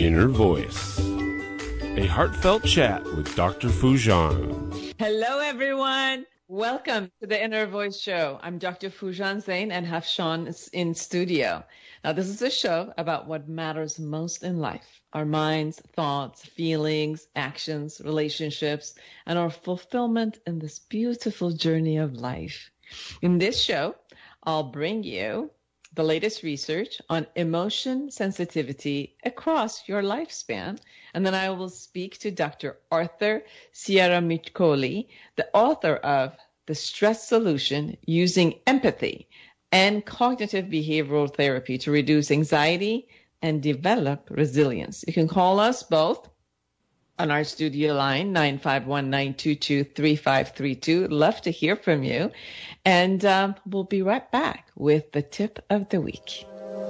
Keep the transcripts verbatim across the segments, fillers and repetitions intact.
Inner Voice, a heartfelt chat with Doctor Foojan. Hello, everyone. Welcome to the Inner Voice Show. I'm Doctor Foojan Zain and have Sean in studio. Now, this is a show about what matters most in life, our minds, thoughts, feelings, actions, relationships, and our fulfillment in this beautiful journey of life. In this show, I'll bring you the latest research on emotion sensitivity across your lifespan. And then I will speak to Doctor Arthur Ciaramiccioli, the author of The Stress Solution Using Empathy and Cognitive Behavioral Therapy to Reduce Anxiety and Develop Resilience. You can call us both on our studio line, nine five one, nine two two, three five three two. Love to hear from you. And um, we'll be right back with the tip of the week.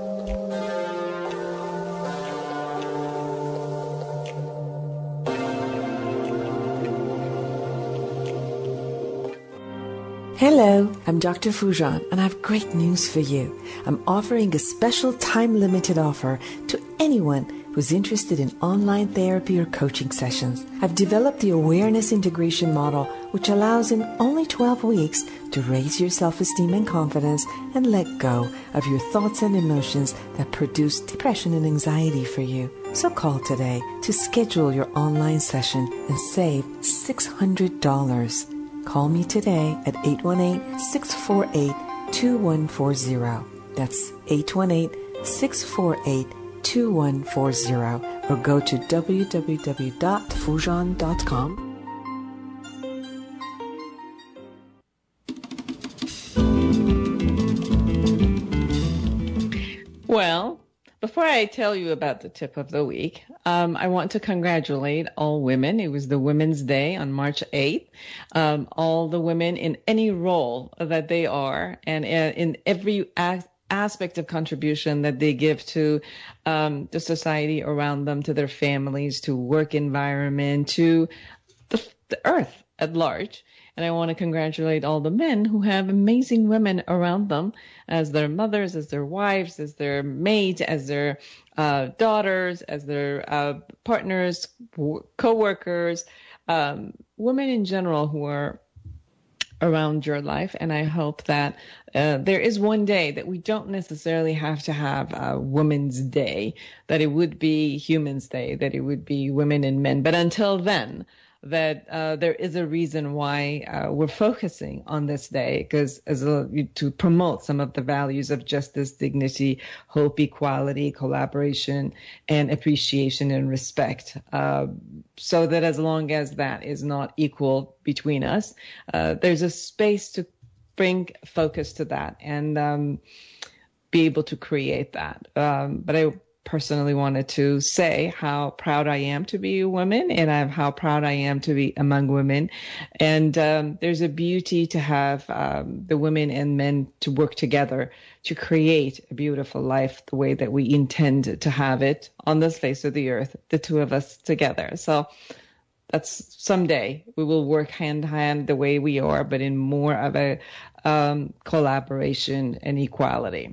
Hello, I'm Doctor Foojan, and I have great news for you. I'm offering a special time-limited offer to anyone who's interested in online therapy or coaching sessions. I've developed the Awareness Integration Model, which allows in only twelve weeks to raise your self-esteem and confidence and let go of your thoughts and emotions that produce depression and anxiety for you. So call today to schedule your online session and save six hundred dollars. Call me today at eight one eight, six four eight, two one four zero. That's eight one eight, six four eight, two one four zero, or go to w w w dot foojan dot com. Well, before I tell you about the tip of the week, um, I want to congratulate all women. It was the Women's Day on March eighth. Um, all the women in any role that they are and uh, in every as- aspect of contribution that they give to um, the society around them, to their families, to work environment, to the, the earth at large. And I want to congratulate all the men who have amazing women around them as their mothers, as their wives, as their maids, as their uh, daughters, as their uh, partners, co-workers, um, women in general who are around your life. And I hope that uh, there is one day that we don't necessarily have to have a Women's Day, that it would be Humans Day, that it would be women and men. But until then, that uh, there is a reason why uh, we're focusing on this day, because as a, to promote some of the values of justice, dignity, hope, equality, collaboration, and appreciation and respect. Uh, so that as long as that is not equal between us, uh, there's a space to bring focus to that and um, be able to create that. Um, but I personally wanted to say how proud I am to be a woman, and I'm how proud I am to be among women. And um, there's a beauty to have um, the women and men to work together to create a beautiful life the way that we intend to have it on this face of the earth, the two of us together. So that's someday we will work hand in hand the way we are, but in more of a um, collaboration and equality.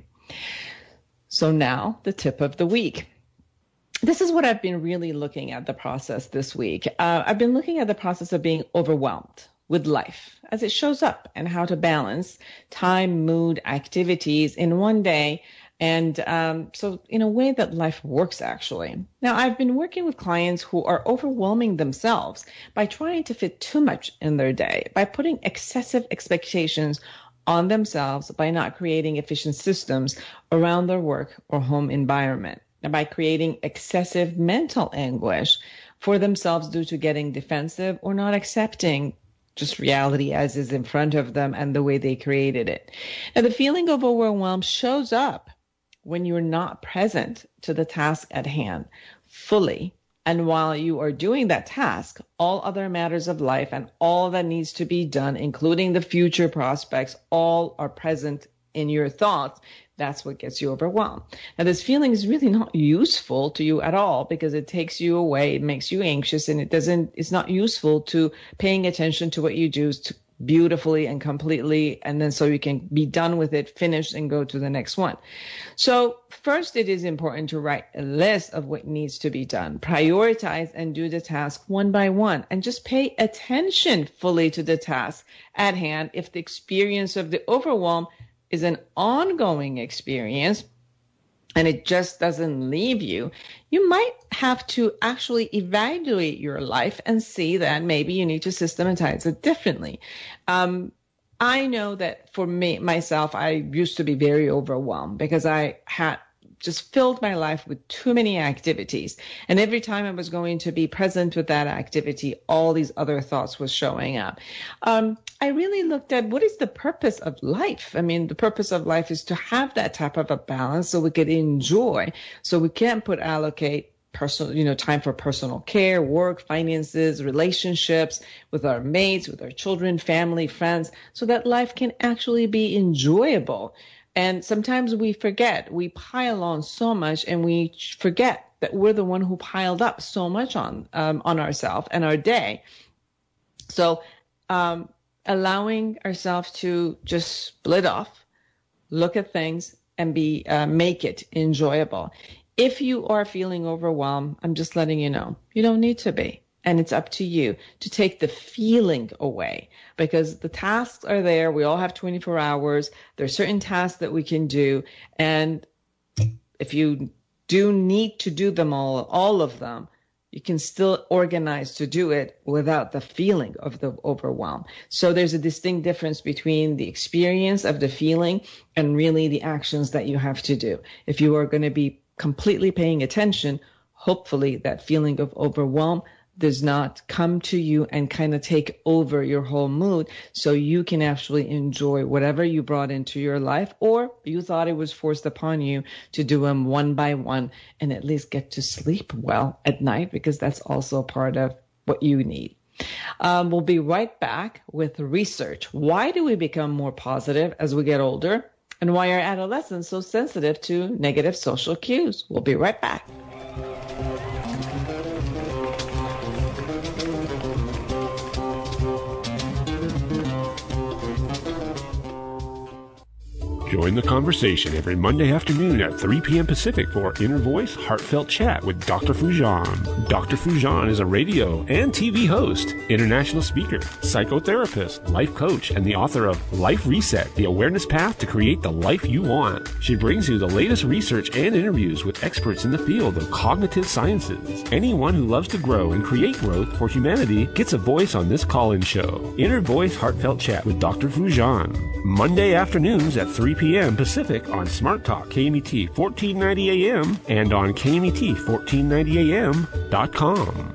So now the tip of the week. This is what I've been really looking at the process this week. Uh, I've been looking at the process of being overwhelmed with life as it shows up and how to balance time, mood, activities in one day. And um, so in a way that life works, actually. Now, I've been working with clients who are overwhelming themselves by trying to fit too much in their day, by putting excessive expectations on themselves, by not creating efficient systems around their work or home environment, and by creating excessive mental anguish for themselves due to getting defensive or not accepting just reality as is in front of them and the way they created it. Now, the feeling of overwhelm shows up when you're not present to the task at hand fully. And while you are doing that task, all other matters of life and all that needs to be done, including the future prospects, all are present in your thoughts. That's what gets you overwhelmed. Now, this feeling is really not useful to you at all because it takes you away, it makes you anxious, and it doesn't, it's not useful to paying attention to what you do, to beautifully and completely, and then so you can be done with it, finished, and go to the next one. So first, it is important to write a list of what needs to be done. Prioritize and do the task one by one, and just pay attention fully to the task at hand. If the experience of the overwhelm is an ongoing experience, and it just doesn't leave you, you might have to actually evaluate your life and see that maybe you need to systematize it differently. Um, I know that for me, myself, I used to be very overwhelmed because I had just filled my life with too many activities. And every time I was going to be present with that activity, all these other thoughts was showing up. Um, I really looked at what is the purpose of life? I mean, the purpose of life is to have that type of a balance so we could enjoy, so we can put allocate personal, you know, time for personal care, work, finances, relationships with our mates, with our children, family, friends, so that life can actually be enjoyable. And sometimes we forget, we pile on so much, and we forget that we're the one who piled up so much on um, on ourselves and our day. So um, allowing ourselves to just split off, look at things, and be uh, make it enjoyable. If you are feeling overwhelmed, I'm just letting you know, you don't need to be. And it's up to you to take the feeling away, because the tasks are there. We all have twenty-four hours. There are certain tasks that we can do. And if you do need to do them all, all of them, you can still organize to do it without the feeling of the overwhelm. So there's a distinct difference between the experience of the feeling and really the actions that you have to do. If you are going to be completely paying attention, hopefully that feeling of overwhelm does not come to you and kind of take over your whole mood, so you can actually enjoy whatever you brought into your life, or you thought it was forced upon you to do them one by one, and at least get to sleep well at night, because that's also part of what you need. Um, we'll be right back with research. Why do we become more positive as we get older? And why are adolescents so sensitive to negative social cues? We'll be right back. Join the conversation every Monday afternoon at three p.m. Pacific for Inner Voice Heartfelt Chat with Doctor Foujan. Doctor Foujan is a radio and T V host, international speaker, psychotherapist, life coach, and the author of Life Reset, The Awareness Path to Create the Life You Want. She brings you the latest research and interviews with experts in the field of cognitive sciences. Anyone who loves to grow and create growth for humanity gets a voice on this call-in show. Inner Voice Heartfelt Chat with Doctor Foujan. Monday afternoons at three p.m. Pacific on Smart Talk K M E T fourteen ninety A M and on K M E T fourteen ninety A M dot com.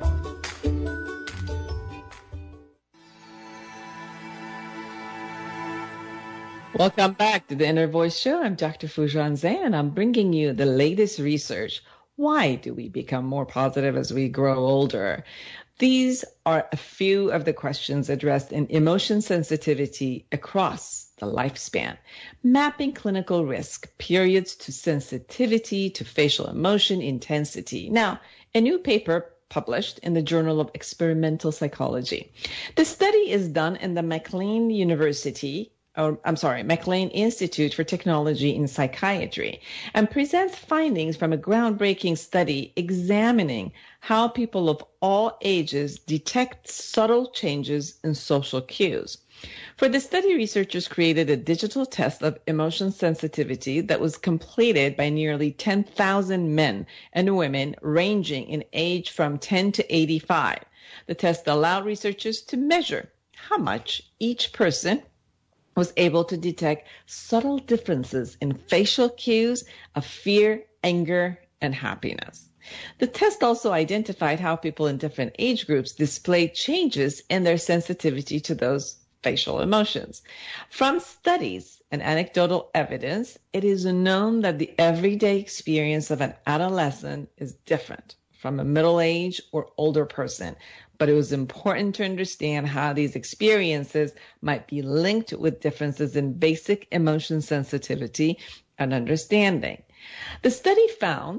Welcome back to the Inner Voice Show. I'm Doctor Foujan Zeine, and I'm bringing you the latest research. Why do we become more positive as we grow older? These are a few of the questions addressed in Emotion Sensitivity Across the Lifespan, mapping clinical risk periods to sensitivity to facial emotion intensity. Now, a new paper published in the Journal of Experimental Psychology. The study is done in the McLean University, or I'm sorry, McLean Institute for Technology in Psychiatry, and presents findings from a groundbreaking study examining how people of all ages detect subtle changes in social cues. For the study, researchers created a digital test of emotion sensitivity that was completed by nearly ten thousand men and women ranging in age from ten to eighty-five. The test allowed researchers to measure how much each person was able to detect subtle differences in facial cues of fear, anger, and happiness. The test also identified how people in different age groups displayed changes in their sensitivity to those facial emotions. From studies and anecdotal evidence, it is known that the everyday experience of an adolescent is different from a middle-aged or older person. But it was important to understand how these experiences might be linked with differences in basic emotion sensitivity and understanding. The study found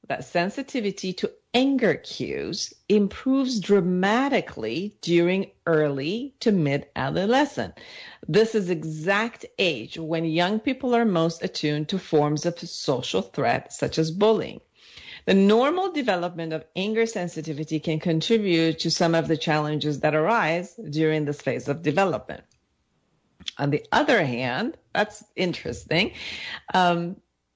that sensitivity to anger cues improves dramatically during early to mid-adolescent. This is exact age when young people are most attuned to forms of social threat, such as bullying. The normal development of anger sensitivity can contribute to some of the challenges that arise during this phase of development. On the other hand, that's interesting. Um,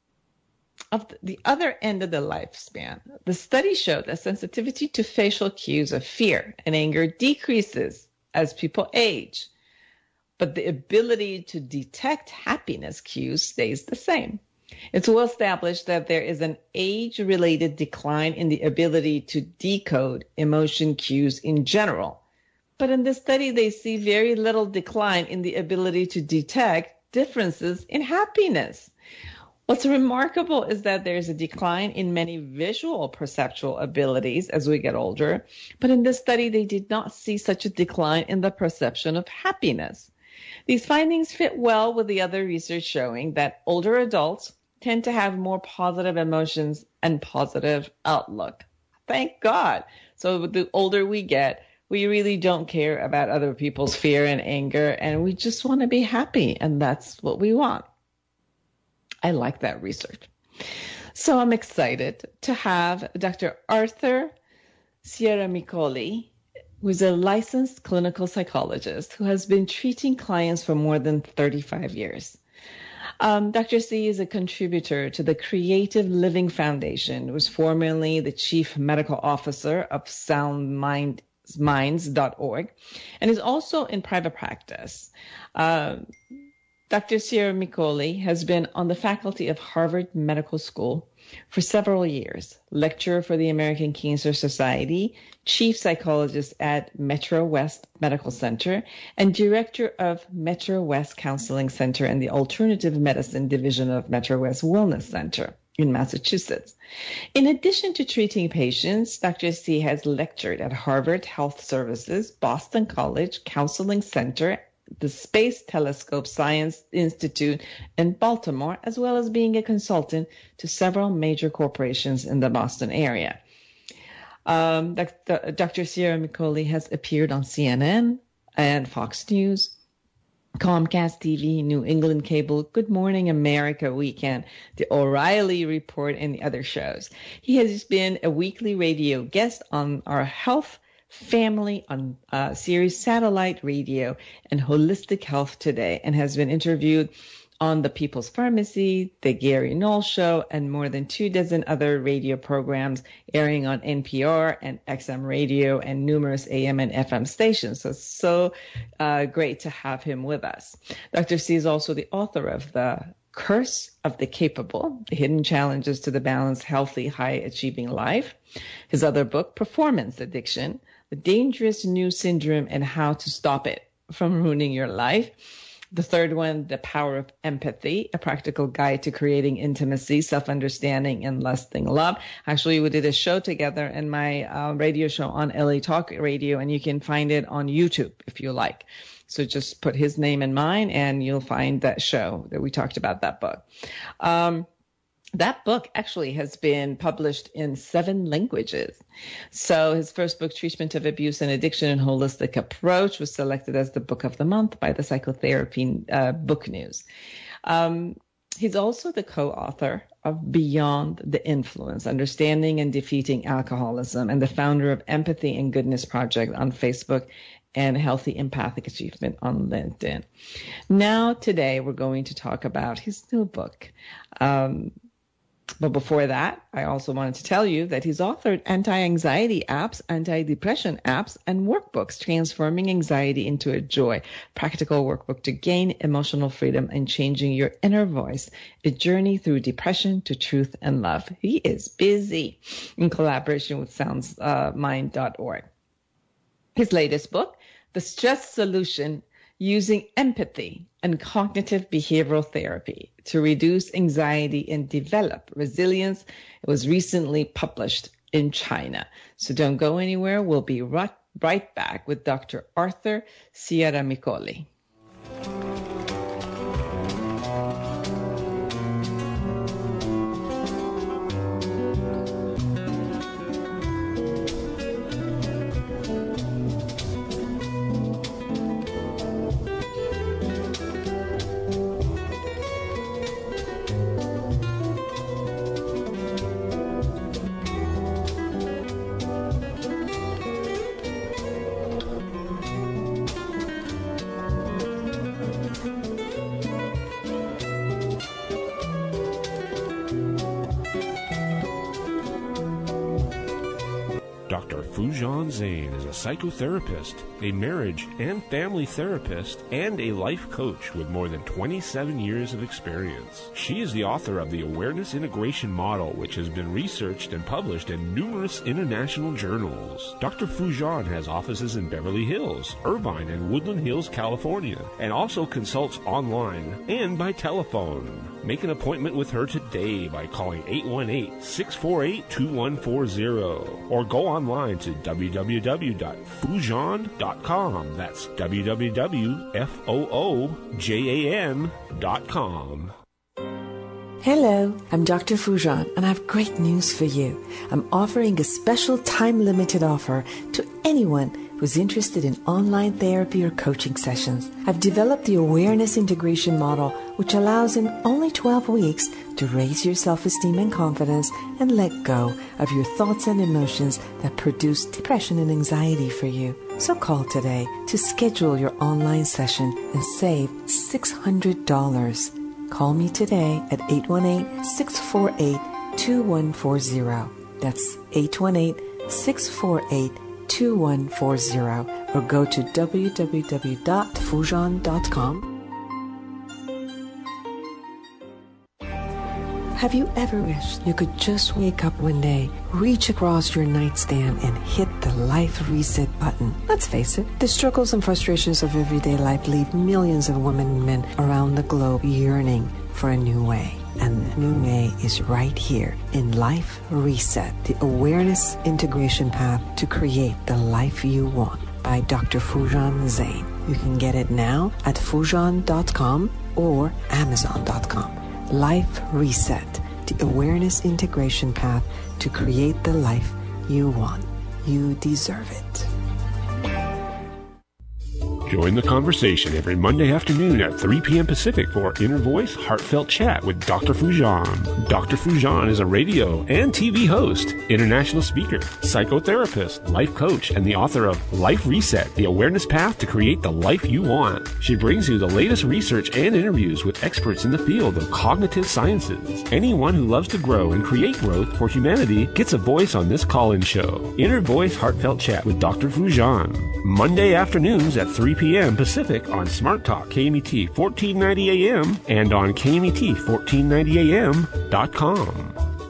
Of the other end of the lifespan, the study showed that sensitivity to facial cues of fear and anger decreases as people age, but the ability to detect happiness cues stays the same. It's well established that there is an age-related decline in the ability to decode emotion cues in general. But in this study, they see very little decline in the ability to detect differences in happiness. What's remarkable is that there's a decline in many visual perceptual abilities as we get older, but in this study, they did not see such a decline in the perception of happiness. These findings fit well with the other research showing that older adults tend to have more positive emotions and positive outlook. Thank God. So the older we get, we really don't care about other people's fear and anger, and we just want to be happy, and that's what we want. I like that research. So I'm excited to have Doctor Arthur Ciaramicoli, who is a licensed clinical psychologist who has been treating clients for more than thirty-five years. Um, Doctor C is a contributor to the Creative Living Foundation, who was formerly the chief medical officer of sound mind minds dot org, and is also in private practice. Uh, Doctor Ciaramicoli has been on the faculty of Harvard Medical School for several years, lecturer for the American Cancer Society, chief psychologist at Metro West Medical Center, and director of Metro West Counseling Center and the Alternative Medicine Division of Metro West Wellness Center in Massachusetts. In addition to treating patients, Doctor C has lectured at Harvard Health Services, Boston College Counseling Center, the Space Telescope Science Institute in Baltimore, as well as being a consultant to several major corporations in the Boston area. Um, Doctor Doctor Ciaramicoli has appeared on C N N and Fox News, Comcast T V, New England Cable, Good Morning America Weekend, The O'Reilly Report, and the other shows. He has been a weekly radio guest on our health family on uh, series Satellite Radio and Holistic Health Today, and has been interviewed on the People's Pharmacy, the Gary Knoll Show, and more than two dozen other radio programs airing on N P R and X M Radio and numerous A M and F M stations. So it's so uh, great to have him with us. Doctor C is also the author of The Curse of the Capable, The Hidden Challenges to the Balanced, Healthy, High-Achieving Life. His other book, Performance Addiction, The Dangerous New Syndrome and How to Stop It from Ruining Your Life. The third one, The Power of Empathy, A Practical Guide to Creating Intimacy, Self-Understanding, and Lasting Love. Actually, we did a show together in my uh, radio show on L A Talk Radio, and you can find it on YouTube if you like. So just put his name and mine, and you'll find that show that we talked about that book. Um, That book actually has been published in seven languages. So his first book, Treatment of Abuse and Addiction and Holistic Approach, was selected as the book of the month by the Psychotherapy uh, Book News. Um, he's also the co-author of Beyond the Influence, Understanding and Defeating Alcoholism, and the founder of Empathy and Goodness Project on Facebook and Healthy Empathic Achievement on LinkedIn. Now, today, we're going to talk about his new book. Um, But before that, I also wanted to tell you that he's authored anti-anxiety apps, anti-depression apps, and workbooks, Transforming Anxiety into a Joy, practical workbook to gain emotional freedom and changing your inner voice, a journey through depression to truth and love. He is busy, in collaboration with sound mind dot org. His latest book, The Stress Solution, Using Empathy and Cognitive Behavioral Therapy to Reduce Anxiety and Develop Resilience. It was recently published in China. So don't go anywhere. We'll be right, right back with Doctor Arthur Ciaramicoli. Foojan Zain is a psychotherapist, a marriage and family therapist, and a life coach with more than twenty-seven years of experience. She is the author of the Awareness Integration Model, which has been researched and published in numerous international journals. Doctor Foojan has offices in Beverly Hills, Irvine, and Woodland Hills, California, and also consults online and by telephone. Make an appointment with her today by calling eight one eight, six four eight, two one four zero or go online to w w w dot foojan dot com. That's w w w dot foojan dot com. Hello, I'm Doctor Foojan, and I have great news for you. I'm offering a special time-limited offer to anyone who's interested in online therapy or coaching sessions. I've developed the Awareness Integration Model, which allows in only twelve weeks to raise your self-esteem and confidence and let go of your thoughts and emotions that produce depression and anxiety for you. So call today to schedule your online session and save six hundred dollars. Call me today at eight one eight, six four eight, two one four zero. That's eight one eight, six four eight, two one four zero or go to w w w dot foojan dot com. Have you ever wished you could just wake up one day, reach across your nightstand, and hit the life reset button? Let's face it, the struggles and frustrations of everyday life leave millions of women and men around the globe yearning for a new way. And the new way is right here in Life Reset, the Awareness Integration Path to create the life you want by Doctor Foojan Zain. You can get it now at foojan dot com or amazon dot com. Life Reset, the Awareness Integration Path to create the life you want. You deserve it. Join the conversation every Monday afternoon at three p.m. Pacific for Inner Voice Heartfelt Chat with Doctor Foojan. Doctor Foojan is a radio and T V host, international speaker, psychotherapist, life coach, and the author of Life Reset, the Awareness Path to Create the Life You Want. She brings you the latest research and interviews with experts in the field of cognitive sciences. Anyone who loves to grow and create growth for humanity gets a voice on this call-in show. Inner Voice Heartfelt Chat with Doctor Foojan. Monday afternoons at three p.m. Pacific on Smart Talk K M E T fourteen ninety A M and on K M E T fourteen ninety A M dot com.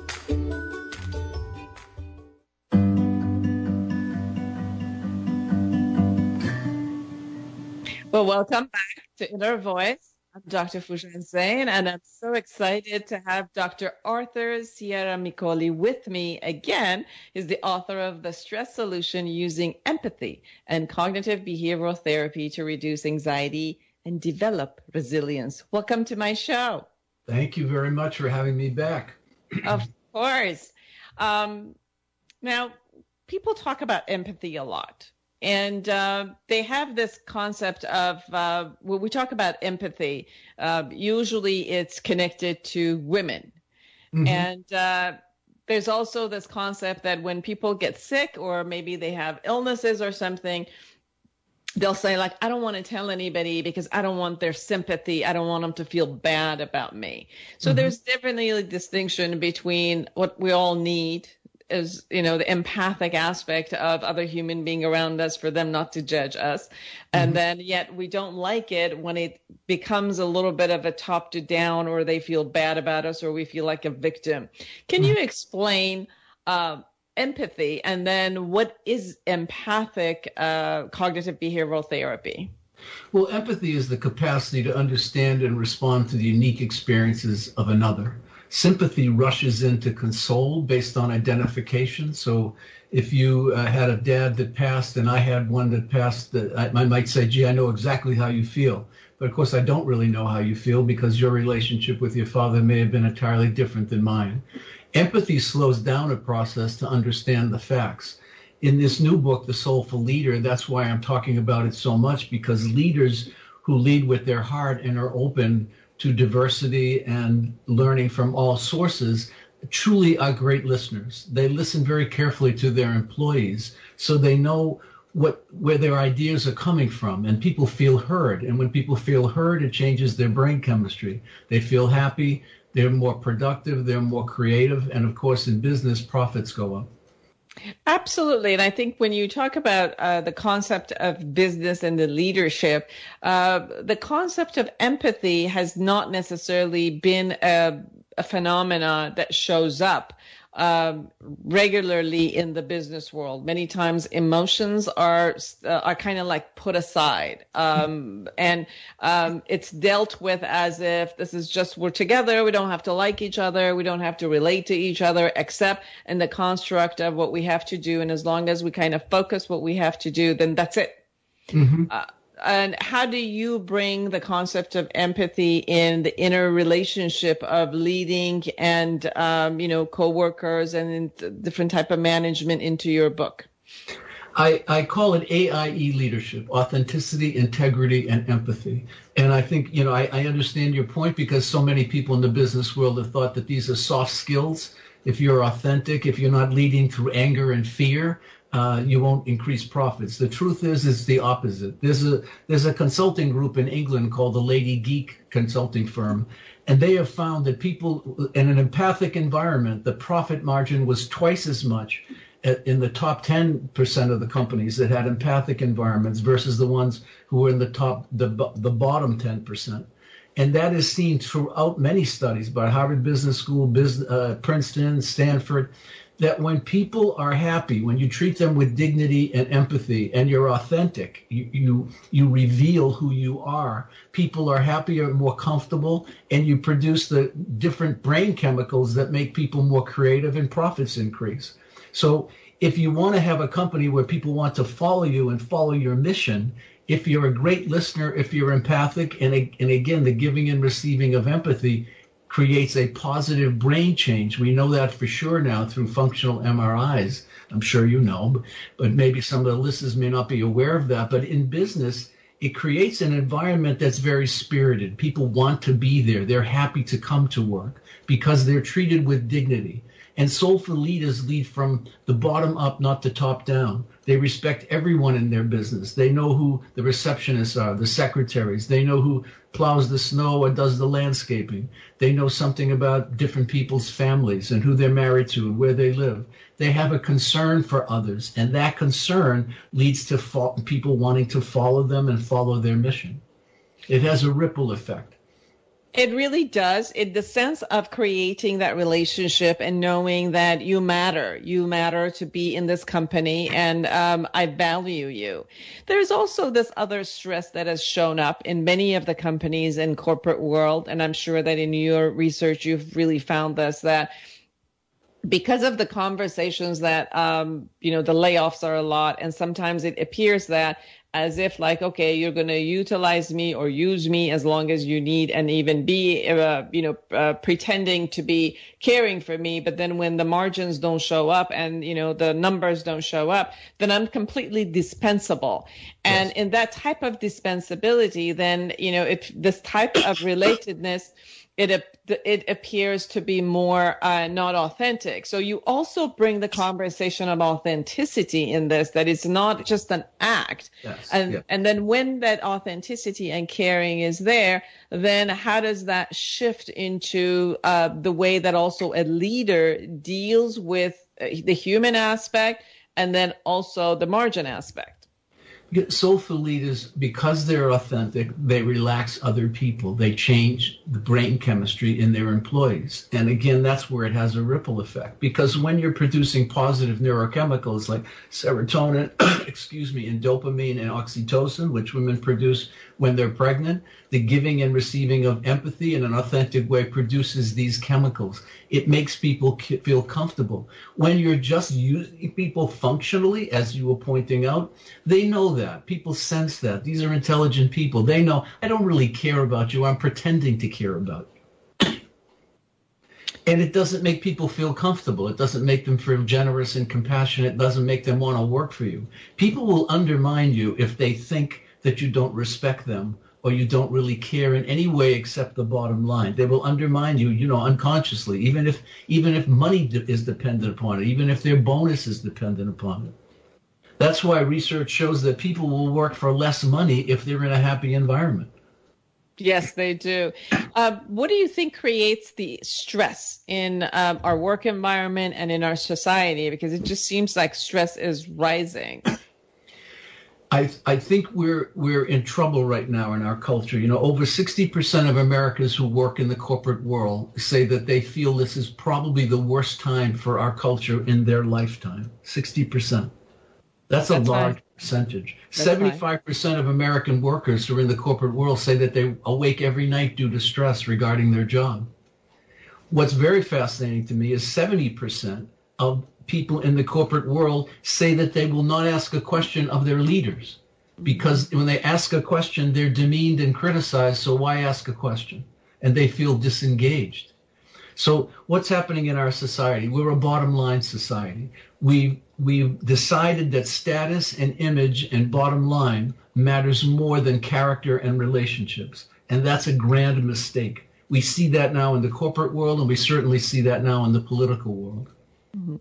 Well, welcome back to Inner Voice. I'm Doctor Foojan Zain, and I'm so excited to have Doctor Arthur Sierra Micoli with me again. He's the author of The Stress Solution Using Empathy and Cognitive Behavioral Therapy to Reduce Anxiety and Develop Resilience. Welcome to my show. Thank you very much for having me back. Of course. Um, now, people talk about empathy a lot. And uh, they have this concept of, uh, when we talk about empathy, uh, usually it's connected to women. Mm-hmm. And uh, there's also this concept that when people get sick or maybe they have illnesses or something, they'll say, like, I don't want to tell anybody because I don't want their sympathy. I don't want them to feel bad about me. So mm-hmm. there's definitely a distinction between what we all need is, you know, the empathic aspect of other human being around us for them not to judge us. And mm-hmm. then yet we don't like it when it becomes a little bit of a top to down, or they feel bad about us, or we feel like a victim. Can mm-hmm. you explain uh, empathy, and then what is empathic uh, cognitive behavioral therapy? Well, empathy is the capacity to understand and respond to the unique experiences of another. Sympathy rushes in to console based on identification. So if you uh, had a dad that passed and I had one that passed, that I, I might say, gee, I know exactly how you feel. But of course, I don't really know how you feel because your relationship with your father may have been entirely different than mine. Empathy slows down a process to understand the facts. In this new book, The Soulful Leader, that's why I'm talking about it so much, because leaders who lead with their heart and are open to diversity and learning from all sources truly are great listeners. They listen very carefully to their employees so they know what where their ideas are coming from, and people feel heard. And when people feel heard, it changes their brain chemistry. They feel happy, they're more productive, they're more creative, and of course in business, profits go up. Absolutely. And I think when you talk about uh, the concept of business and the leadership, uh, the concept of empathy has not necessarily been a, a phenomena that shows up um, regularly in the business world. Many times emotions are uh, are kind of like put aside, um, and um, it's dealt with as if this is just we're together. We don't have to like each other. We don't have to relate to each other, except in the construct of what we have to do. And as long as we kind of focus what we have to do, then that's it. Mm-hmm. Uh, and how do you bring the concept of empathy in the inner relationship of leading and, um, you know, coworkers and different type of management into your book? I, I call it A I E leadership: authenticity, integrity, and empathy. And I think, you know, I, I understand your point, because so many people in the business world have thought that these are soft skills. If you're authentic, if you're not leading through anger and fear, uh, you won't increase profits. The truth is, is the opposite. There's a there's a consulting group in England called the Lady Geek consulting firm, and they have found that people in an empathic environment, the profit margin was twice as much in the top ten percent of the companies that had empathic environments versus the ones who were in the top, the, the bottom ten percent. And that is seen throughout many studies by Harvard Business School, Business, uh, Princeton, Stanford, that when people are happy, when you treat them with dignity and empathy, and you're authentic, you, you, you reveal who you are, people are happier, more comfortable, and you produce the different brain chemicals that make people more creative and profits increase. So if you want to have a company where people want to follow you and follow your mission, if you're a great listener, if you're empathic, and, and again, the giving and receiving of empathy creates a positive brain change. We know that for sure now through functional M R Is. I'm sure you know, but, but maybe some of the listeners may not be aware of that. But in business, it creates an environment that's very spirited. People want to be there. They're happy to come to work because they're treated with dignity. And soulful leaders lead from the bottom up, not the top down. They respect everyone in their business. They know who the receptionists are, the secretaries. They know who plows the snow or does the landscaping. They know something about different people's families and who they're married to and where they live. They have a concern for others, and that concern leads to fo- people wanting to follow them and follow their mission. It has a ripple effect. It really does. In the sense of creating that relationship and knowing that you matter, you matter to be in this company, and um, I value you. There's also this other stress that has shown up in many of the companies in corporate world, and I'm sure that in your research you've really found this, that because of the conversations that, um, you know, the layoffs are a lot, and sometimes it appears that as if like, okay, you're going to utilize me or use me as long as you need, and even be, uh, you know, uh, pretending to be caring for me. But then when the margins don't show up and, you know, the numbers don't show up, then I'm completely dispensable. And yes. In that type of dispensability, then, you know, if this type of relatedness, it it appears to be more uh, not authentic. So you also bring the conversation of authenticity in this, that it's not just an act. Yes, and yeah. and then when that authenticity and caring is there, then how does that shift into uh, the way that also a leader deals with the human aspect and then also the margin aspect? Soulful leaders, because they're authentic, they relax other people. They change the brain chemistry in their employees. And again, that's where it has a ripple effect. Because when you're producing positive neurochemicals like serotonin, excuse me, and dopamine and oxytocin, which women produce when they're pregnant, the giving and receiving of empathy in an authentic way produces these chemicals. It makes people feel comfortable. When you're just using people functionally, as you were pointing out, they know that. People sense that. These are intelligent people. They know, I don't really care about you. I'm pretending to care about you. And it doesn't make people feel comfortable. It doesn't make them feel generous and compassionate. It doesn't make them want to work for you. People will undermine you if they think that you don't respect them or you don't really care in any way except the bottom line. They will undermine you, you know, unconsciously, even if even if money is dependent upon it, even if their bonus is dependent upon it. That's why research shows that people will work for less money if they're in a happy environment. Yes, they do. Uh, what do you think creates the stress in um, our work environment and in our society? Because it just seems like stress is rising. I, I think we're we're in trouble right now in our culture. You know, over sixty percent of Americans who work in the corporate world say that they feel this is probably the worst time for our culture in their lifetime. sixty percent. That's a That's large high. percentage. That's seventy-five percent of American workers who are in the corporate world say that they awake every night due to stress regarding their job. What's very fascinating to me is seventy percent of people in the corporate world say that they will not ask a question of their leaders because when they ask a question, they're demeaned and criticized. So why ask a question? And they feel disengaged. So what's happening in our society? We're a bottom line society. We we've decided that status and image and bottom line matters more than character and relationships. And that's a grand mistake. We see that now in the corporate world, and we certainly see that now in the political world. Mm-hmm.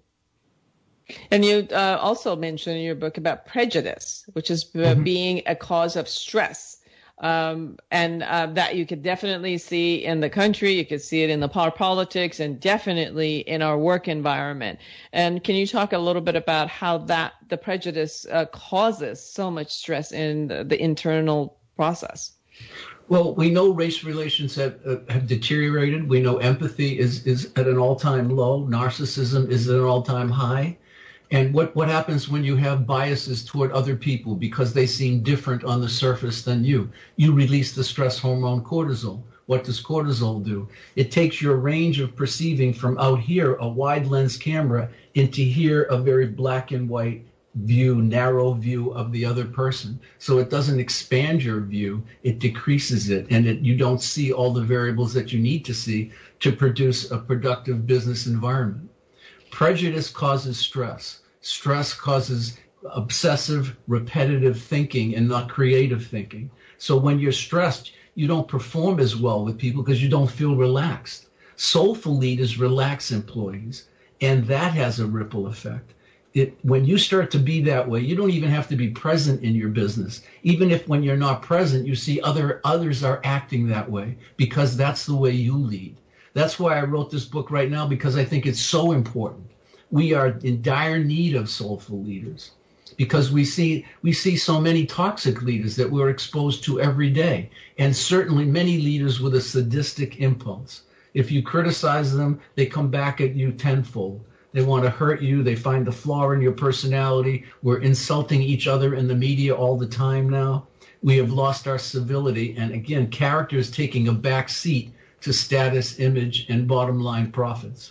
And you uh, also mentioned in your book about prejudice, which is uh, mm-hmm. being a cause of stress. Um, and uh, that you could definitely see in the country, you could see it in the power politics, and definitely in our work environment. And can you talk a little bit about how that the prejudice uh, causes so much stress in the, the internal process? Well, we know race relations have, uh, have deteriorated. We know empathy is, is at an all-time low. Narcissism is at an all-time high. And what, what happens when you have biases toward other people because they seem different on the surface than you? You release the stress hormone cortisol. What does cortisol do? It takes your range of perceiving from out here, a wide lens camera, into here, a very black and white view, narrow view of the other person. So it doesn't expand your view, it decreases it, and it, you don't see all the variables that you need to see to produce a productive business environment. Prejudice causes stress. Stress causes obsessive, repetitive thinking and not creative thinking. So when you're stressed, you don't perform as well with people because you don't feel relaxed. Soulful leaders relax employees, and that has a ripple effect. It, when you start to be that way, you don't even have to be present in your business. Even if when you're not present, you see other others are acting that way because that's the way you lead. That's why I wrote this book right now, because I think it's so important. We are in dire need of soulful leaders because we see we see so many toxic leaders that we're exposed to every day, and certainly many leaders with a sadistic impulse. If you criticize them, they come back at you tenfold. They want to hurt you. They find the flaw in your personality. We're insulting each other in the media all the time now. We have lost our civility, and again, character is taking a back seat to status, image, and bottom line profits.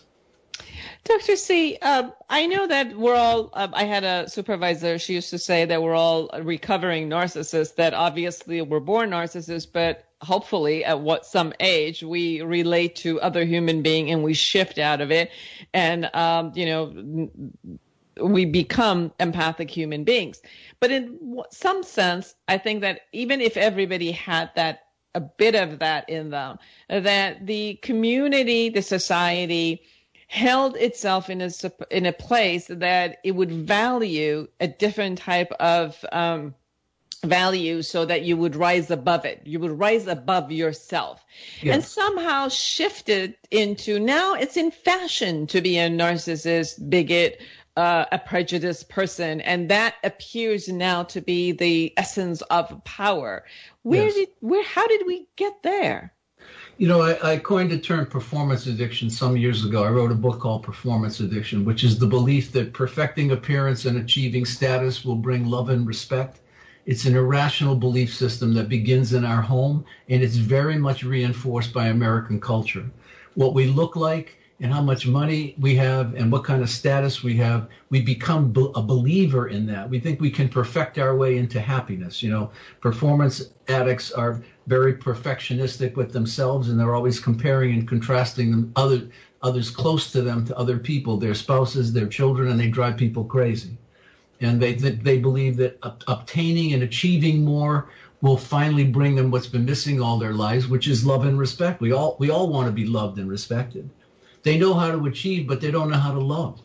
Doctor C, uh, I know that we're all, uh, I had a supervisor, she used to say that we're all recovering narcissists, that obviously we're born narcissists, but hopefully at what some age we relate to other human being and we shift out of it. And, um, you know, we become empathic human beings. But in some sense, I think that even if everybody had that, a bit of that in them, that the community, the society held itself in a, in a place that it would value a different type of um, value so that you would rise above it. You would rise above yourself. Yes. And somehow shifted into now it's in fashion to be a narcissist, bigot, Uh, a prejudiced person, and that appears now to be the essence of power. Where yes. did, where, how did we get there? You know, I, I coined the term performance addiction some years ago. I wrote a book called Performance Addiction, which is the belief that perfecting appearance and achieving status will bring love and respect. It's an irrational belief system that begins in our home, and it's very much reinforced by American culture. What we look like and how much money we have and what kind of status we have, we become a believer in that. We think we can perfect our way into happiness. You know, performance addicts are very perfectionistic with themselves, and they're always comparing and contrasting them, other, others close to them to other people, their spouses, their children, and they drive people crazy. And they they believe that obtaining and achieving more will finally bring them what's been missing all their lives, which is love and respect. We all we all want to be loved and respected. They know how to achieve, but they don't know how to love.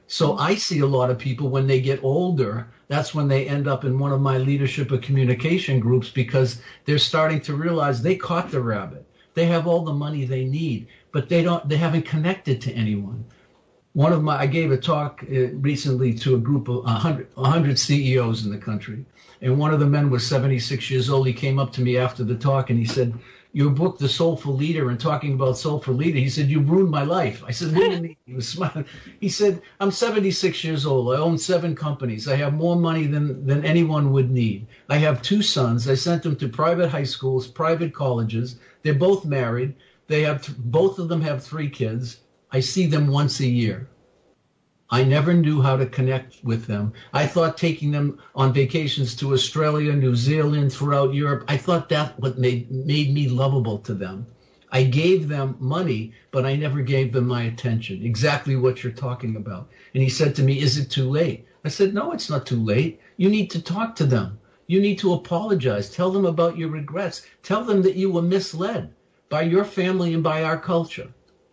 So I see a lot of people when they get older, that's when they end up in one of my leadership or communication groups, because they're starting to realize they caught the rabbit. They have all the money they need, but they don't, they haven't connected to anyone. One of my, I gave a talk uh, recently to a group of one hundred, one hundred C E Os in the country. And one of the men was seventy-six years old. He came up to me after the talk and he said, your book, The Soulful Leader, and talking about Soulful Leader, he said, you ruined my life. I said, what do you mean? He was smiling. He said, I'm seventy-six years old. I own seven companies. I have more money than, than anyone would need. I have two sons. I sent them to private high schools, private colleges. They're both married. They have, th- both of them have three kids. I see them once a year. I never knew how to connect with them. I thought taking them on vacations to Australia, New Zealand, throughout Europe, I thought that what made, made me lovable to them. I gave them money, but I never gave them my attention, exactly what you're talking about. And he said to me, is it too late? I said, no, it's not too late. You need to talk to them. You need to apologize. Tell them about your regrets. Tell them that you were misled by your family and by our culture.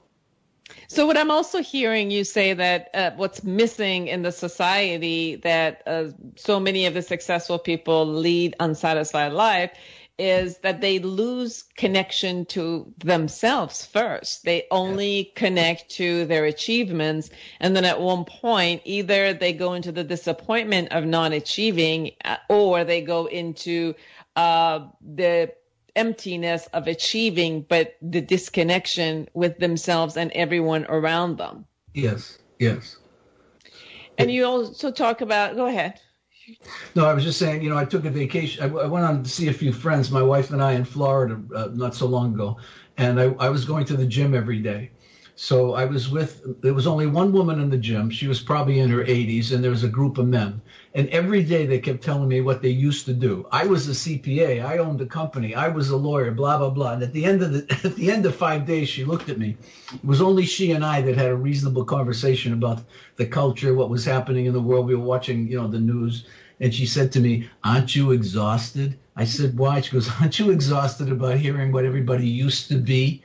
So what I'm also hearing you say that uh, what's missing in the society that uh, so many of the successful people lead unsatisfied life is that they lose connection to themselves first. They only connect to their achievements. And then at one point, either they go into the disappointment of not achieving or they go into uh, the emptiness of achieving, but the disconnection with themselves and everyone around them. Yes, yes. And you also talk about, go ahead. No, I was just saying, you know, I took a vacation. I, I went on to see a few friends, my wife and I, in Florida uh, not so long ago. And I, I was going to the gym every day. So I was with, there was only one woman in the gym. She was probably in her eighties, and there was a group of men. And every day they kept telling me what they used to do. I was a C P A. I owned a company. I was a lawyer, blah, blah, blah. And at the end of the, at the end of five days, she looked at me. It was only she and I that had a reasonable conversation about the culture, what was happening in the world. We were watching, you know, the news. And she said to me, aren't you exhausted? I said, why? She goes, aren't you exhausted about hearing what everybody used to be?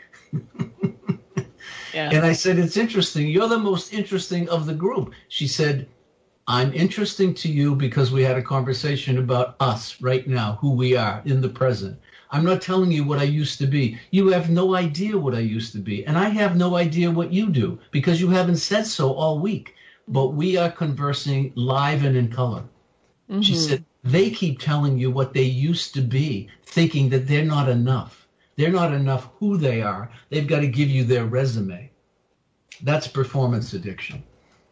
Yeah. And I said, it's interesting. You're the most interesting of the group. She said, I'm interesting to you because we had a conversation about us right now, who we are in the present. I'm not telling you what I used to be. You have no idea what I used to be. And I have no idea what you do because you haven't said so all week. But we are conversing live and in color. Mm-hmm. She said, they keep telling you what they used to be, thinking that they're not enough. They're not enough who they are. They've got to give you their resume. That's performance addiction.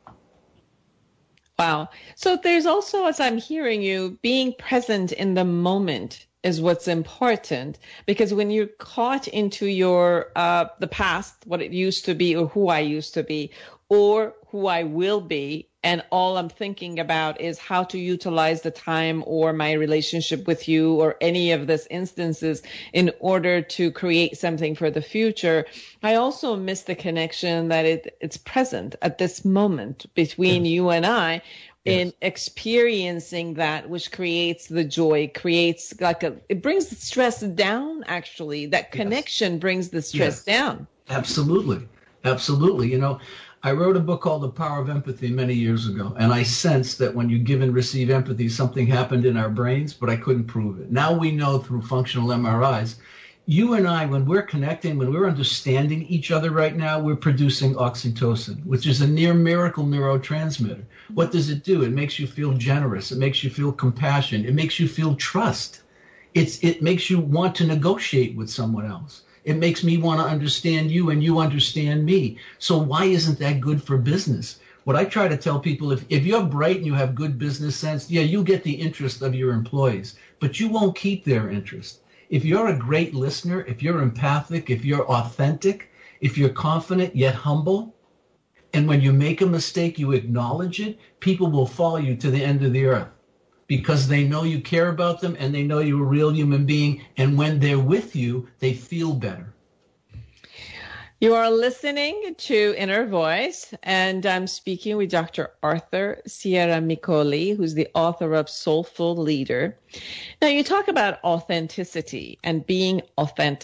Wow. So there's also, as I'm hearing you, being present in the moment is what's important, because when you're caught into your uh, the past, what it used to be or who I used to be or who I will be, and all I'm thinking about is how to utilize the time or my relationship with you or any of these instances in order to create something for the future, I also miss the connection that it, it's present at this moment between yes. you and I in yes. experiencing that, which creates the joy, creates like a, it brings the stress down, actually. That connection yes. brings the stress yes. down. Absolutely. Absolutely. You know, I wrote a book called The Power of Empathy many years ago, and I sensed that when you give and receive empathy, something happened in our brains, but I couldn't prove it. Now we know through functional M R Is, you and I, when we're connecting, when we're understanding each other right now, we're producing oxytocin, which is a near miracle neurotransmitter. What does it do? It makes you feel generous. It makes you feel compassion. It makes you feel trust. It's, it makes you want to negotiate with someone else. It makes me want to understand you and you understand me. So why isn't that good for business? What I try to tell people, if, if you're bright and you have good business sense, yeah, you get the interest of your employees, but you won't keep their interest. If you're a great listener, if you're empathic, if you're authentic, if you're confident yet humble, and when you make a mistake, you acknowledge it, people will follow you to the end of the earth because they know you care about them and they know you're a real human being. And when they're with you, they feel better. You are listening to Inner Voice, and I'm speaking with Doctor Arthur Sierra-Micoli, who's the author of Soulful Leader. Now, you talk about authenticity and being authentic.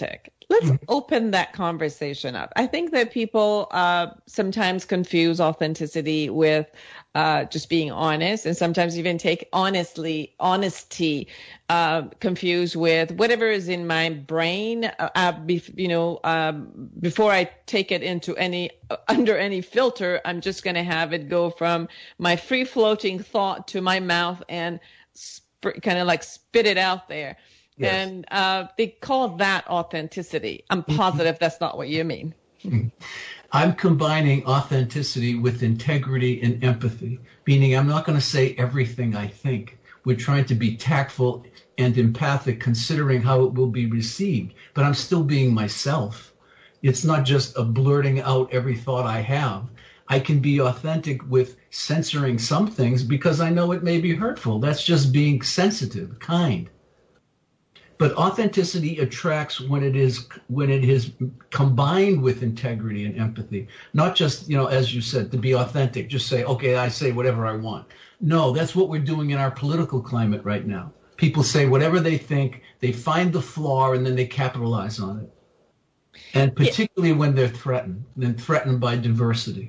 Let's open that conversation up. I think that people uh, sometimes confuse authenticity with uh, just being honest, and sometimes even take honestly honesty uh, confused with whatever is in my brain. Uh, uh, be, you know, um, before I take it into any uh, under any filter, I'm just going to have it go from my free floating thought to my mouth and sp- kind of like spit it out there. Yes. And uh, they call that authenticity. I'm positive that's not what you mean. I'm combining authenticity with integrity and empathy, meaning I'm not going to say everything I think. We're trying to be tactful and empathic, considering how it will be received, but I'm still being myself. It's not just a blurting out every thought I have. I can be authentic with censoring some things because I know it may be hurtful. That's just being sensitive, kind. But authenticity attracts when it is when it is combined with integrity and empathy. Not just, you know, as you said, to be authentic, just say, okay, I say whatever I want. No, that's what we're doing in our political climate right now. People say whatever they think, they find the flaw, and then they capitalize on it. And particularly when they're threatened, then threatened by diversity.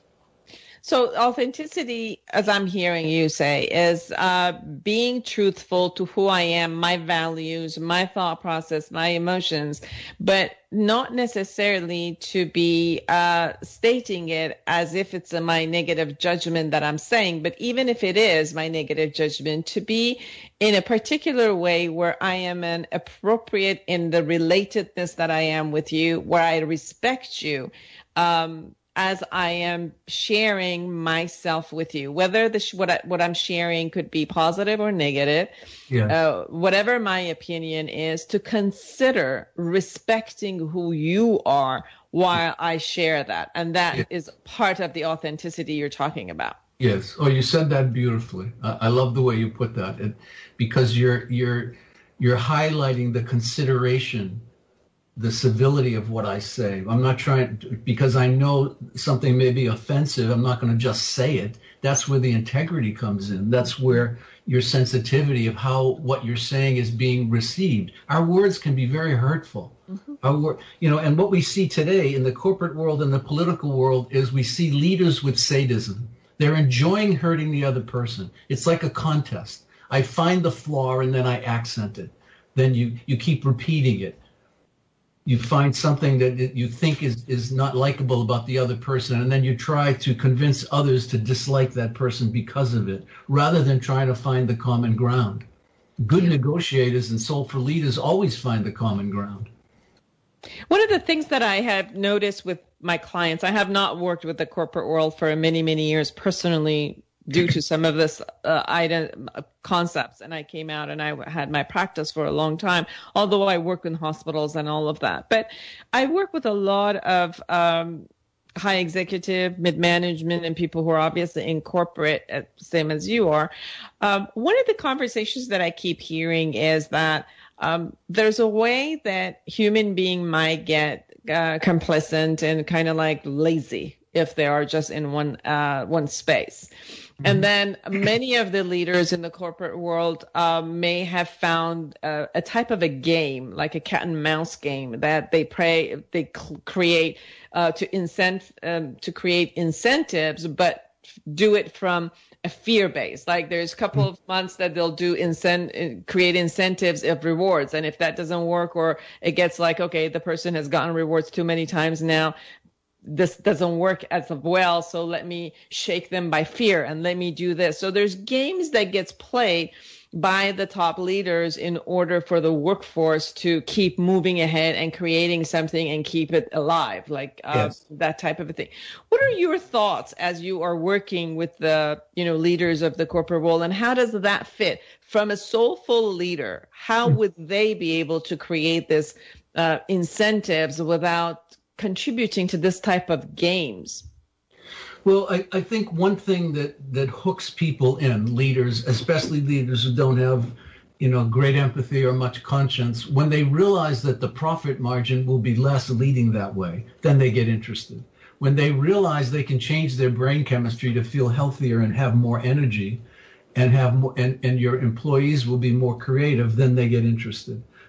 So authenticity, as I'm hearing you say, is uh, being truthful to who I am, my values, my thought process, my emotions, but not necessarily to be uh, stating it as if it's a, my negative judgment that I'm saying. But even if it is my negative judgment, to be in a particular way where I am an appropriate in the relatedness that I am with you, where I respect you, um, as I am sharing myself with you, whether the sh- what, I, what I'm sharing could be positive or negative, yes. uh, whatever my opinion is, to consider respecting who you are while I share that. And that yes. is part of the authenticity you're talking about. Yes. Oh, you said that beautifully. I, I love the way you put that, it, because you're you're you're highlighting the consideration, the civility of what I say. I'm not trying to, because I know something may be offensive, I'm not going to just say it. That's where the integrity comes in. That's where your sensitivity of how what you're saying is being received. Our words can be very hurtful. Mm-hmm. Our wor- you know, and what we see today in the corporate world and the political world is we see leaders with sadism. They're enjoying hurting the other person. It's like a contest. I find the flaw and then I accent it. Then you, you keep repeating it. You find something that you think is, is not likable about the other person, and then you try to convince others to dislike that person because of it, rather than trying to find the common ground. Good negotiators and soulful leaders always find the common ground. One of the things that I have noticed with my clients, I have not worked with the corporate world for many, many years personally, due to some of this uh, item uh, concepts. And I came out and I had my practice for a long time, although I work in hospitals and all of that. But I work with a lot of um, high executive, mid-management, and people who are obviously in corporate, uh, same as you are. Um, one of the conversations that I keep hearing is that um, there's a way that human being might get uh, complacent and kind of like lazy if they are just in one uh, one space. And then many of the leaders in the corporate world uh, may have found uh, a type of a game, like a cat and mouse game, that they pray they c- create uh, to incent um, to create incentives, but do it from a fear base. Like there's a couple of months that they'll do incent create incentives of rewards, and if that doesn't work, or it gets like, okay, the person has gotten rewards too many times now, this doesn't work as well, so let me shake them by fear and let me do this. So there's games that gets played by the top leaders in order for the workforce to keep moving ahead and creating something and keep it alive, like uh, yes. that type of a thing. What are your thoughts as you are working with the, you know, leaders of the corporate world, and how does that fit from a soulful leader? How would they be able to create this uh, incentives without contributing to this type of games? Well, I, I think one thing that, that hooks people in, leaders, especially leaders who don't have, you know, great empathy or much conscience, when they realize that the profit margin will be less leading that way, then they get interested. When they realize they can change their brain chemistry to feel healthier and have more energy and have more, and, and your employees will be more creative, then they get interested.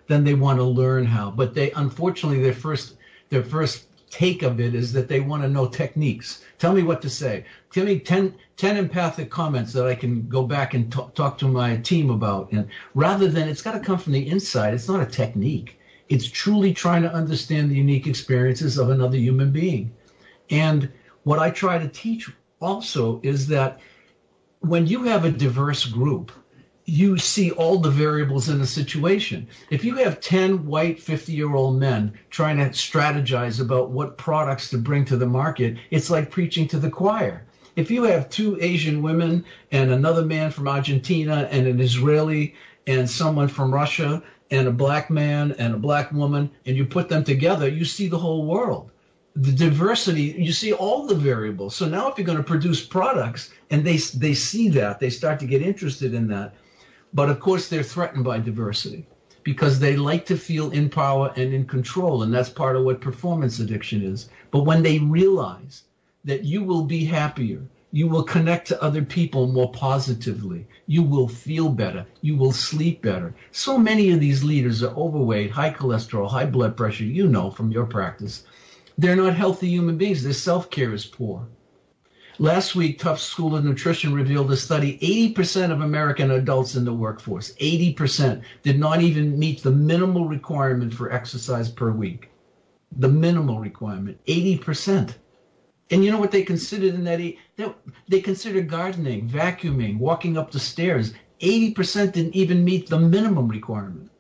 then they want to learn how. But they, unfortunately, their first their first take of it is that they want to know techniques. Tell me what to say. Give me ten, ten empathic comments that I can go back and t- talk to my team about. And rather than, it's got to come from the inside. It's not a technique. It's truly trying to understand the unique experiences of another human being. And what I try to teach also is that when you have a diverse group, you see all the variables in a situation. If you have ten white fifty-year-old men trying to strategize about what products to bring to the market, it's like preaching to the choir. If you have two Asian women and another man from Argentina and an Israeli and someone from Russia and a black man and a black woman, and you put them together, you see the whole world. The diversity, you see all the variables. So now if you're going to produce products and they they see that, they start to get interested in that. But of course, they're threatened by diversity because they like to feel in power and in control. And that's part of what performance addiction is. But when they realize that you will be happier, you will connect to other people more positively, you will feel better, you will sleep better. So many of these leaders are overweight, high cholesterol, high blood pressure, you know from your practice. They're not healthy human beings. Their self-care is poor. Last week, Tufts School of Nutrition revealed a study, eighty percent of American adults in the workforce, eighty percent, did not even meet the minimal requirement for exercise per week. The minimal requirement, eighty percent. And you know what they considered in that? They, they considered gardening, vacuuming, walking up the stairs. eighty percent didn't even meet the minimum requirement.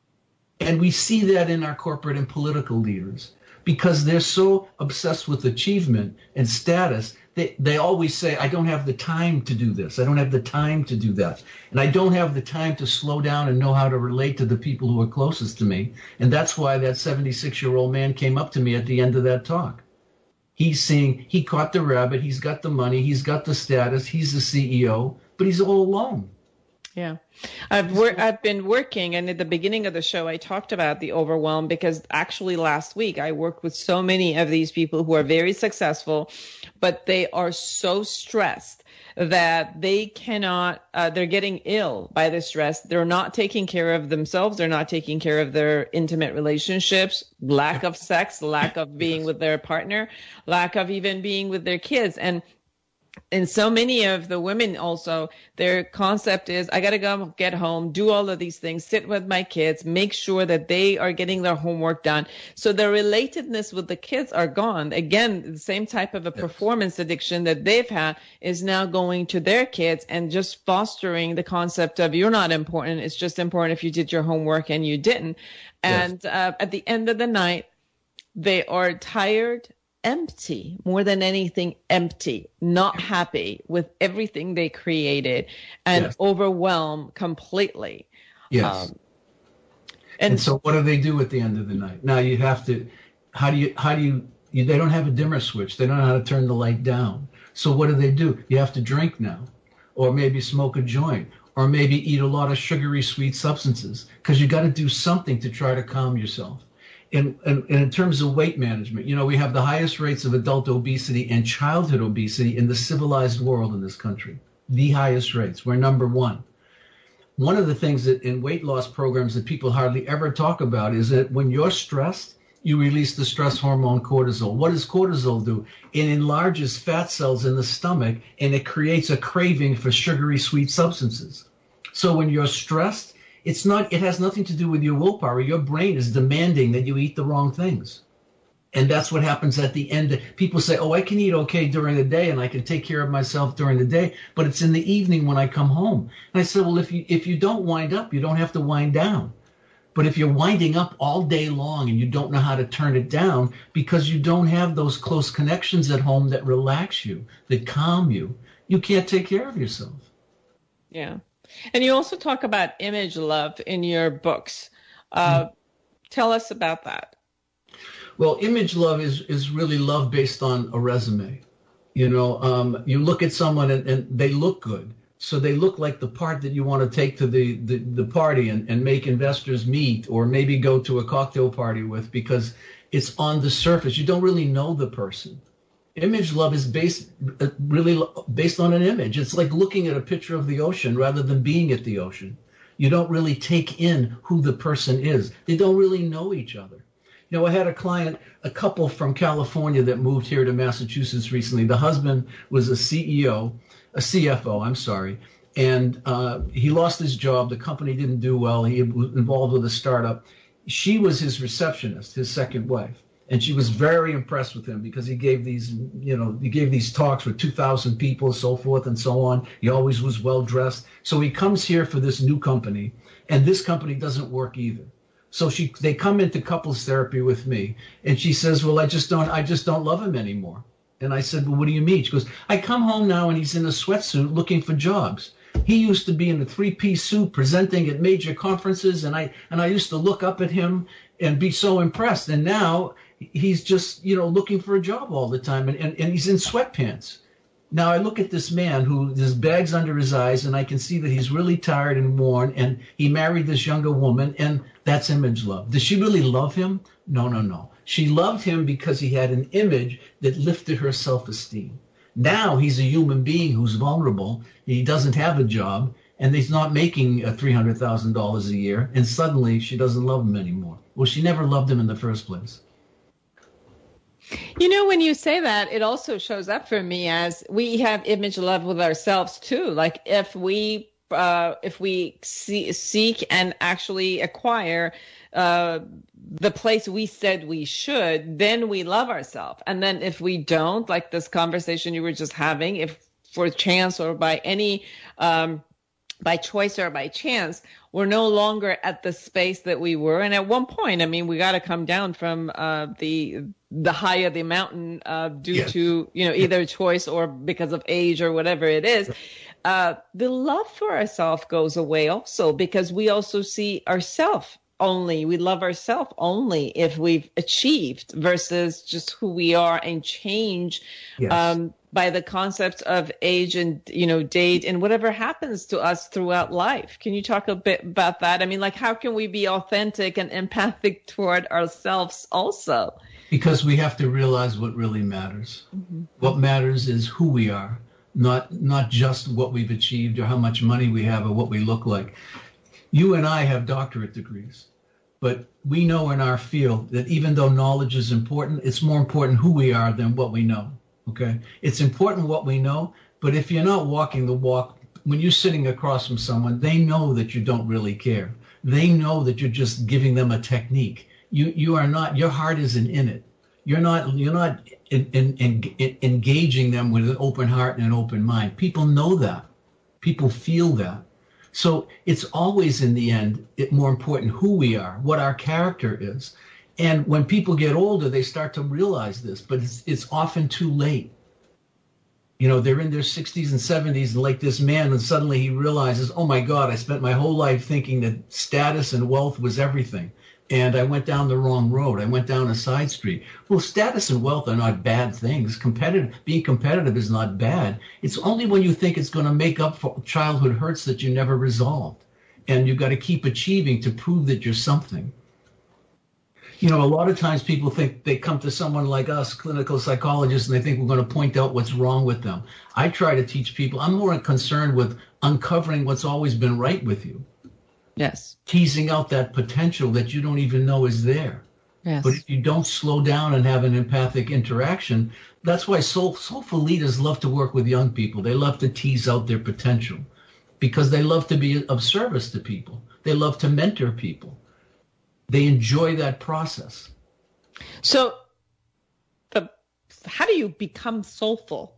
And we see that in our corporate and political leaders because they're so obsessed with achievement and status. They, they always say, I don't have the time to do this. I don't have the time to do that. And I don't have the time to slow down and know how to relate to the people who are closest to me. And that's why that seventy-six-year-old man came up to me at the end of that talk. He's saying he caught the rabbit. He's got the money. He's got the status. He's the C E O, but he's all alone. Yeah. I've wor- I've been working, and at the beginning of the show, I talked about the overwhelm because actually last week I worked with so many of these people who are very successful, but they are so stressed that they cannot, uh, they're getting ill by the stress. They're not taking care of themselves. They're not taking care of their intimate relationships, lack of sex, lack of being with their partner, lack of even being with their kids. And And so many of the women also, their concept is, I got to go get home, do all of these things, sit with my kids, make sure that they are getting their homework done. So the relatedness with the kids are gone. Again, the same type of a yes. performance addiction that they've had is now going to their kids and just fostering the concept of you're not important. It's just important if you did your homework and you didn't. And yes. uh, at the end of the night, they are tired, empty, more than anything, empty, not happy with everything they created, and yes. overwhelmed completely. Yes. Um, and, and so what do they do at the end of the night? Now you have to, how do you, how do you, you, they don't have a dimmer switch. They don't know how to turn the light down. So what do they do? You have to drink now, or maybe smoke a joint, or maybe eat a lot of sugary sweet substances, because you got to do something to try to calm yourself. And, and, and in terms of weight management, you know, we have the highest rates of adult obesity and childhood obesity in the civilized world in this country. The highest rates. We're number one. One of the things that in weight loss programs that people hardly ever talk about is that when you're stressed, you release the stress hormone cortisol. What does cortisol do? It enlarges fat cells in the stomach, and it creates a craving for sugary sweet substances. So when you're stressed, It's not, it has nothing to do with your willpower. Your brain is demanding that you eat the wrong things. And that's what happens at the end. People say, oh, I can eat okay during the day and I can take care of myself during the day, but it's in the evening when I come home. And I said, well, if you, if you don't wind up, you don't have to wind down. But if you're winding up all day long and you don't know how to turn it down because you don't have those close connections at home that relax you, that calm you, you can't take care of yourself. Yeah. And you also talk about image love in your books. Uh, mm. Tell us about that. Well, image love is, is really love based on a resume. You know, um, you look at someone and, and they look good. So they look like the part that you want to take to the, the, the party and, and make investors meet, or maybe go to a cocktail party with, because it's on the surface. You don't really know the person. Image love is based really based on an image. It's like looking at a picture of the ocean rather than being at the ocean. You don't really take in who the person is. They don't really know each other. You know, I had a client, a couple from California that moved here to Massachusetts recently. The husband was a C E O, a C F O, I'm sorry, and uh, he lost his job. The company didn't do well. He was involved with a startup. She was his receptionist, his second wife, and she was very impressed with him because he gave these, you know, he gave these talks with two thousand people, so forth and so on. He always was well dressed. So he comes here for this new company, and this company doesn't work either. So she, they come into couples therapy with me, and she says, well, I just don't, I just don't love him anymore. And I said, well, what do you mean? She goes, I come home now and he's in a sweatsuit looking for jobs. He used to be in a three-piece suit presenting at major conferences, and I, and I used to look up at him and be so impressed. And now he's just, you know, looking for a job all the time, and, and, and he's in sweatpants. Now I look at this man who has bags under his eyes, and I can see that he's really tired and worn, and he married this younger woman, and that's image love. Does she really love him? No, no, no. She loved him because he had an image that lifted her self-esteem. Now he's a human being who's vulnerable. He doesn't have a job, and he's not making uh, three hundred thousand dollars a year, and suddenly she doesn't love him anymore. Well, she never loved him in the first place. You know, when you say that, it also shows up for me as we have image love with ourselves too. Like if we uh, if we see, seek and actually acquire uh, the place we said we should, then we love ourselves. And then if we don't, like this conversation you were just having, if for chance or by any um, by choice or by chance, we're no longer at the space that we were. And at one point, I mean, we got to come down from uh, the the high of the mountain uh, due yes. to, you know, either choice or because of age or whatever it is. Uh, the love for ourselves goes away also because we also see ourselves only. We love ourselves only if we've achieved versus just who we are and change yes. um, by the concept of age and, you know, date and whatever happens to us throughout life. Can you talk a bit about that? I mean, like, how can we be authentic and empathic toward ourselves also? Because we have to realize what really matters. Mm-hmm. What matters is who we are, not not just what we've achieved or how much money we have or what we look like. You and I have doctorate degrees, but we know in our field that even though knowledge is important, it's more important who we are than what we know, okay? It's important what we know, but if you're not walking the walk, when you're sitting across from someone, they know that you don't really care. They know that you're just giving them a technique. You you are not, your heart isn't in it. You're not you're not in, in, in, in engaging them with an open heart and an open mind. People know that. People feel that. So it's always in the end it more important who we are, what our character is. And when people get older, they start to realize this, but it's, it's often too late. You know, they're in their sixties and seventies and like this man, and suddenly he realizes, oh my God, I spent my whole life thinking that status and wealth was everything. And I went down the wrong road. I went down a side street. Well, status and wealth are not bad things. Competitive, being competitive is not bad. It's only when you think it's going to make up for childhood hurts that you never resolved. And you've got to keep achieving to prove that you're something. You know, a lot of times people think they come to someone like us, clinical psychologists, and they think we're going to point out what's wrong with them. I try to teach people, I'm more concerned with uncovering what's always been right with you. Yes. Teasing out that potential that you don't even know is there. Yes. But if you don't slow down and have an empathic interaction, that's why soul, soulful leaders love to work with young people. They love to tease out their potential because they love to be of service to people. They love to mentor people. They enjoy that process. So the, how do you become soulful?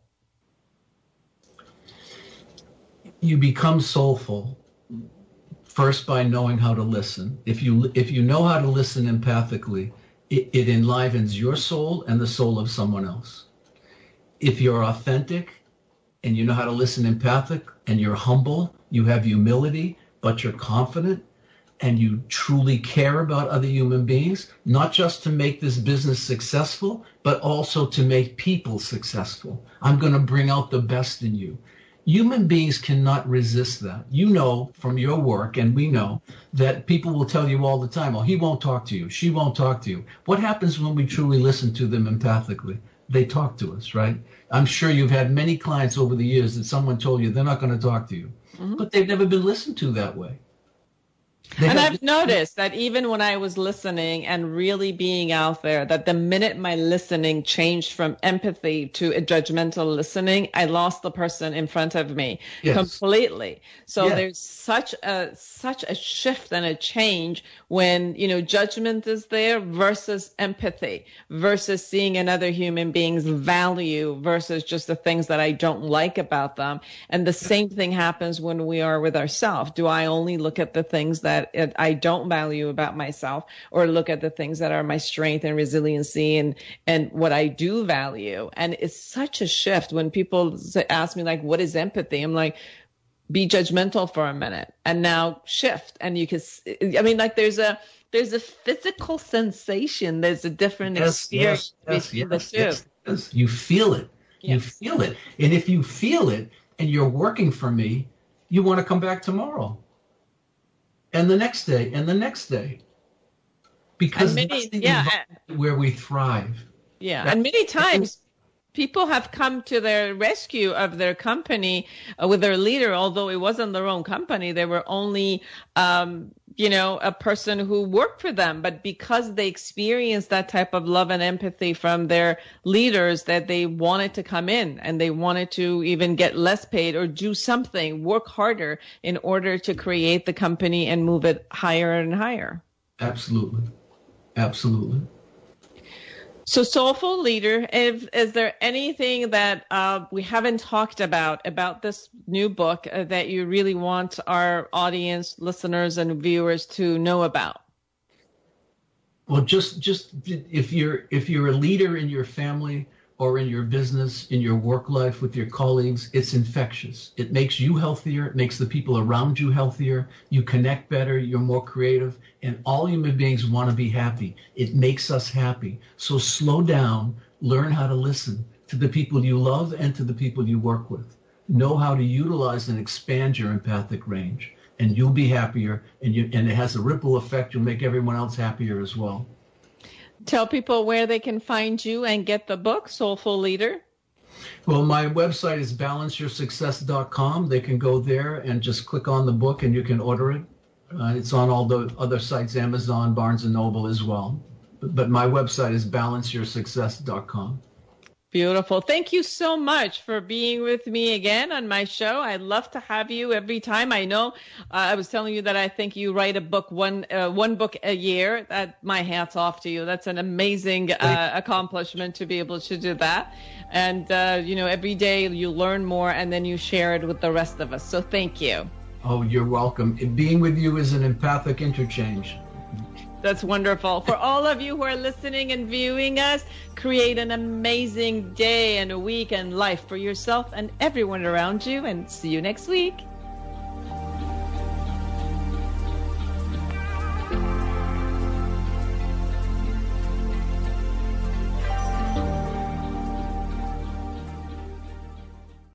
You become soulful first by knowing how to listen. If you if you know how to listen empathically, it, it enlivens your soul and the soul of someone else. If you're authentic and you know how to listen empathic and you're humble, you have humility, but you're confident and you truly care about other human beings, not just to make this business successful, but also to make people successful. I'm going to bring out the best in you. Human beings cannot resist that. You know from your work, and we know, that people will tell you all the time, oh, he won't talk to you, she won't talk to you. What happens when we truly listen to them empathically? They talk to us, right? I'm sure you've had many clients over the years that someone told you they're not going to talk to you, mm-hmm. but they've never been listened to that way. They And have- I've noticed that even when I was listening and really being out there, that the minute my listening changed from empathy to a judgmental listening, I lost the person in front of me Yes. completely. So Yes. there's such a such a shift and a change when, you know, judgment is there versus empathy, versus seeing another human being's value versus just the things that I don't like about them. And the same thing happens when we are with ourselves. Do I only look at the things that it, I don't value about myself, or look at the things that are my strength and resiliency and, and what I do value? And it's such a shift when people say, ask me, like, what is empathy? I'm like, be judgmental for a minute and now shift. And you can, I mean, like there's a, there's a physical sensation. There's a different Yes, experience yes, between yes, the two. yes, yes. You feel it. You Yes. feel it. And if you feel it and you're working for me, you want to come back tomorrow. And the next day, and the next day. Because And many- that's the yeah, environment where we thrive. Yeah, That- and many times people have come to their rescue of their company uh, with their leader, although it wasn't their own company. They were only, um, you know, a person who worked for them. But because they experienced that type of love and empathy from their leaders, that they wanted to come in and they wanted to even get less paid or do something, work harder in order to create the company and move it higher and higher. Absolutely. Absolutely. So, Soulful Leader, if, is there anything that uh, we haven't talked about, about this new book uh, that you really want our audience, listeners, and viewers to know about? Well, just just if you're if you're a leader in your family or in your business, in your work life with your colleagues, it's infectious. It makes you healthier. It makes the people around you healthier. You connect better. You're more creative. And all human beings want to be happy. It makes us happy. So slow down. Learn how to listen to the people you love and to the people you work with. Know how to utilize and expand your empathic range. And you'll be happier. And, you, and it has a ripple effect. You'll make everyone else happier as well. Tell people where they can find you and get the book, Soulful Leader. Well, my website is balance your success dot com. They can go there and just click on the book and you can order it. Uh, it's on all the other sites, Amazon, Barnes and Noble as well. But, but my website is balance your success dot com. Beautiful. Thank you so much for being with me again on my show. I love to have you every time. I know uh, I was telling you that I think you write a book, one uh, one book a year. That my hat's off to you. That's an amazing uh, accomplishment to be able to do that. And, uh, you know, every day you learn more and then you share it with the rest of us. So thank you. Oh, you're welcome. Being with you is an empathic interchange. That's wonderful. For all of you who are listening and viewing us, create an amazing day and a week and life for yourself and everyone around you. And see you next week.